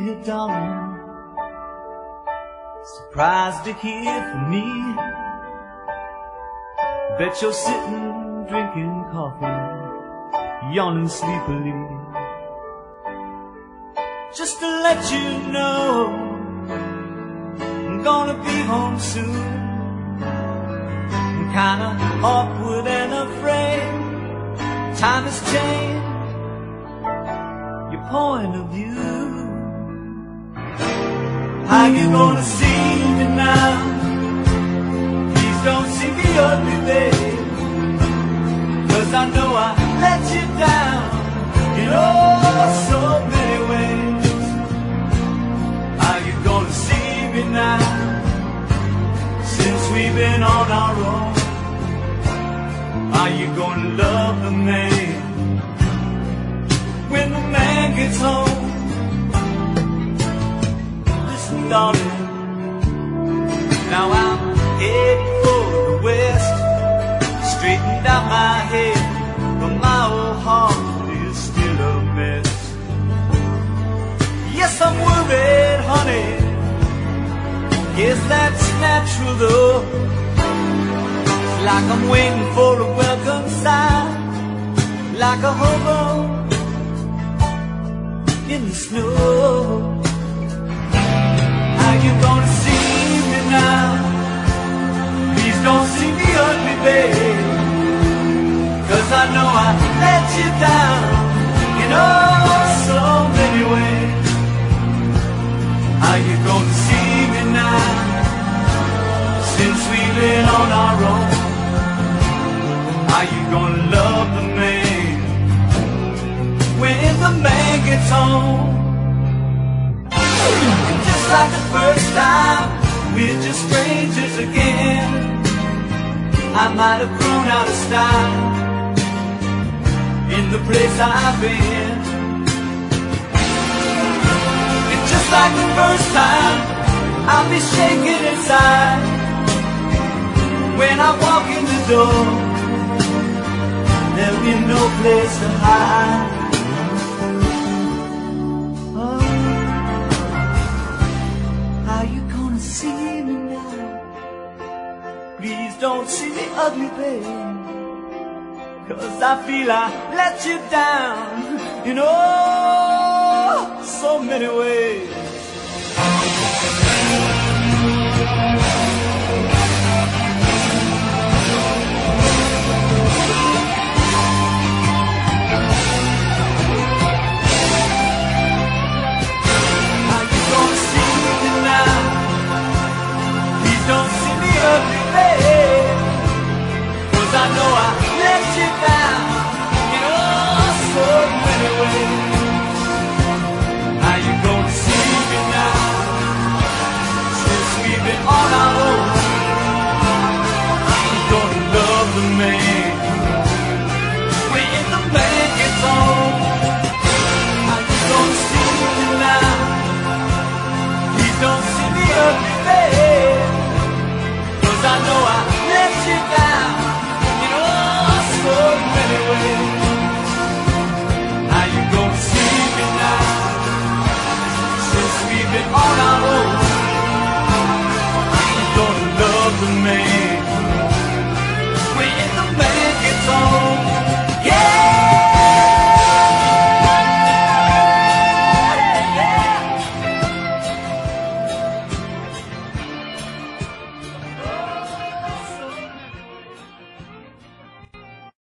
here, darling, surprised to hear from me. Bet you're sitting, drinking coffee, yawning sleepily. Just to let you know, I'm gonna be home soon. I'm kinda awkward and afraid. Time has changed your point of view. How you gonna see me now? Please don't see me ugly, babe, 'cause I know I let you down in oh so many ways. How you gonna see me now? Since we've been on our own, are you gonna love the man when the man gets home? Listen, darling, now I'm heading for the west. Straightened out my head, but my old heart is still a mess. Yes, I'm worried, honey, guess that's natural though. It's like I'm waiting for a welcome sign, like a hobo in the snow. How you gonna see me now? Please don't see me ugly, babe, 'cause I know I let you down in oh so many ways. How you gonna see me now? Since we've been on our own, are you gonna love the man when the man gets home? Just like the first time, we're just strangers again. I might have grown out of style in the place I've been. And just like the first time, I'll be shaking inside when I walk in the door. There'll be no place to hide. Oh, how you gonna see me now? Please don't see me ugly, babe, 'cause I feel I let you down in oh so many ways.